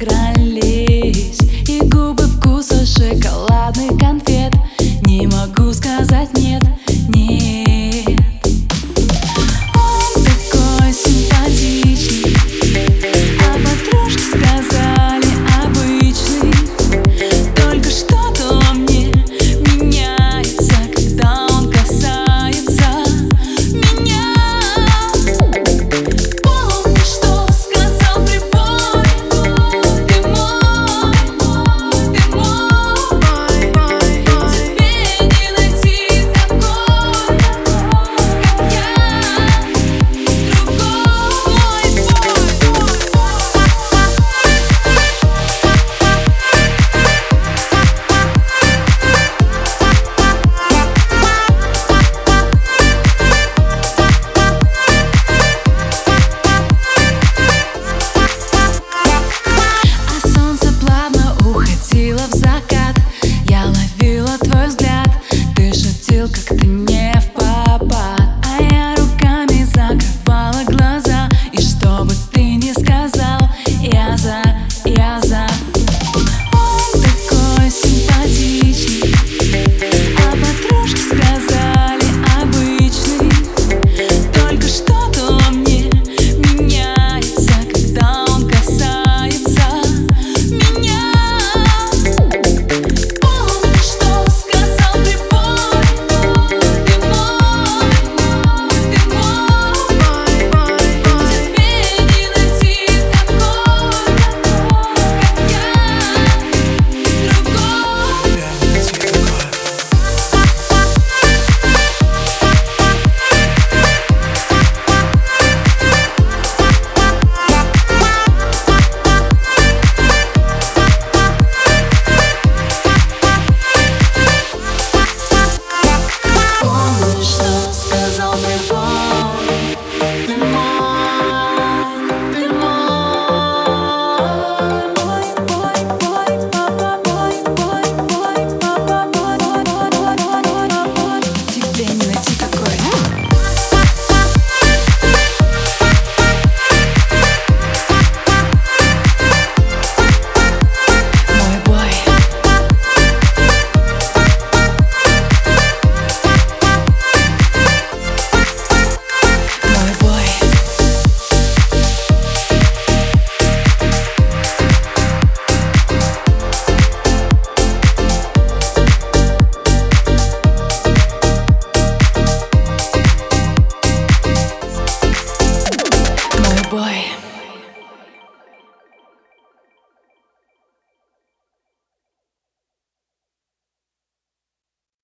закрались, и губы вкуса шоколадных конфет. Не могу сказать нет, нет. Он такой симпатичный, а подружки сказали обычный. Только что-то во мне меняется, когда он касается меня. Помни, что сказал прибой: ты мой, ты мой. Тебе не найти такой, как я, другой бой. А солнце плавно уходило в закат. Я ловила твой взгляд, ты шутил как-то не впопад, а я руками закрывала глаза. И что бы ты ни сказал, я за, я за. Он такой симпатичный, а подружки сказали обычный. Только что-то во мне меняется, когда он касается меня. Помни, что сказал прибой: ты мой, ты мой. Тебе не найти такой, как я, другой. Помни, что сказал прибой: ты мой, ты мой. Бой, бой, бой, папа, бой, бой, бой, папа, бой, бой, бой, бой, бой. Тебе не найти такой. Мой бой. Мой бой. Мой бой.